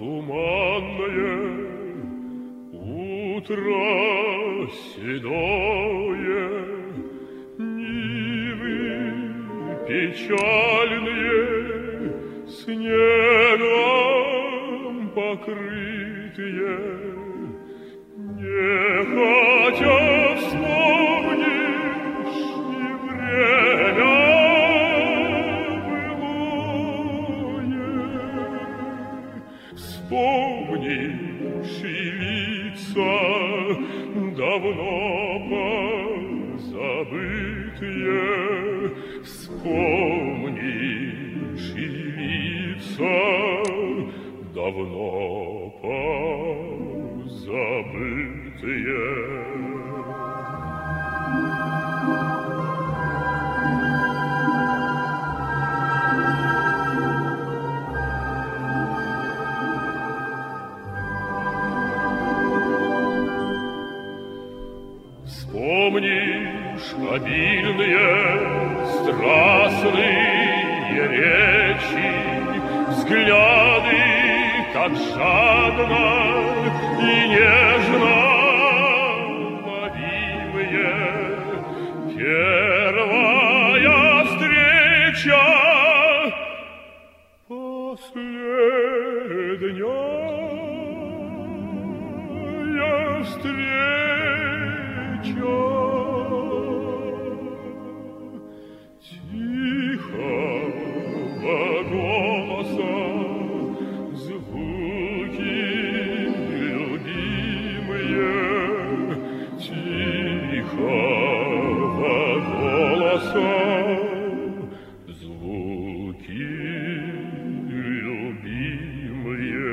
туманное утро седое, нивы печальные снегом покрытые, нехотя вспомнишь и время былое, вспомнишь и лица давно позабытые, вспомнишь и лица давно позабытые. Вспомнишь обильные, страстные речи, взгляды, как жадно и нежно ловимые. Первая встреча, последняя встреча. Тихого голоса звуки любимые, тихого голоса звуки любимые.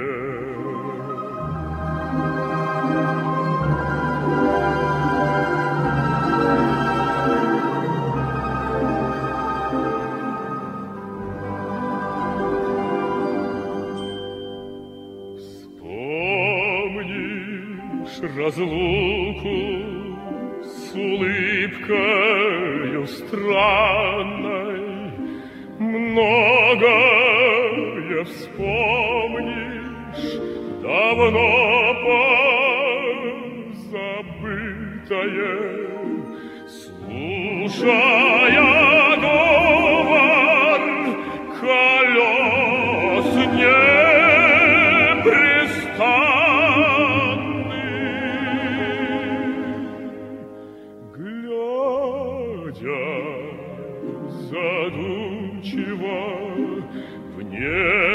Разлуку с улыбкою странной, многое вспомнишь, давно позабытое, слушая говор колес непрестанных. Задумчиво в небо